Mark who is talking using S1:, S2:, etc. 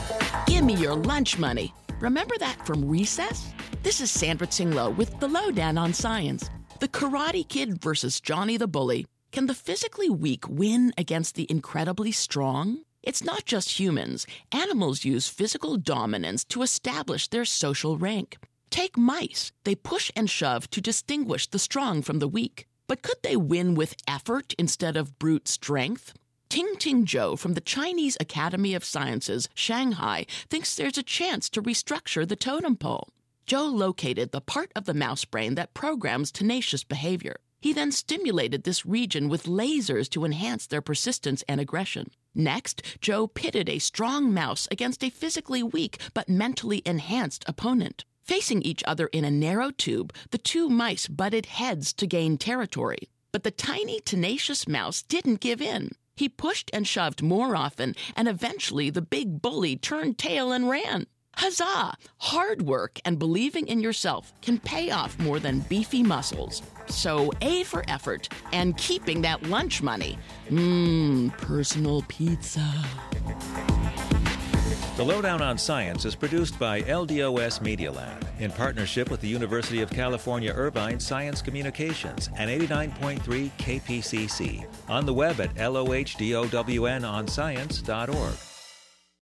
S1: Give me your lunch money. Remember that from recess? This is Sandra Tsinglow with the Lowdown on Science. The Karate Kid versus Johnny the Bully. Can the physically weak win against the incredibly strong? It's not just humans. Animals use physical dominance to establish their social rank. Take mice. They push and shove to distinguish the strong from the weak. But could they win with effort instead of brute strength? Ting Ting Zhou from the Chinese Academy of Sciences, Shanghai, thinks there's a chance to restructure the totem pole. Zhou located the part of the mouse brain that programs tenacious behavior. He then stimulated this region with lasers to enhance their persistence and aggression. Next, Zhou pitted a strong mouse against a physically weak but mentally enhanced opponent. Facing each other in a narrow tube, the two mice butted heads to gain territory. But the tiny, tenacious mouse didn't give in. He pushed and shoved more often, and eventually the big bully turned tail and ran. Huzzah! Hard work and believing in yourself can pay off more than beefy muscles. So A for effort and keeping that lunch money. Personal pizza.
S2: The Lowdown on Science is produced by LDOS Media Lab in partnership with the University of California Irvine Science Communications and 89.3 KPCC. On the web at LOHDOWNonscience.org.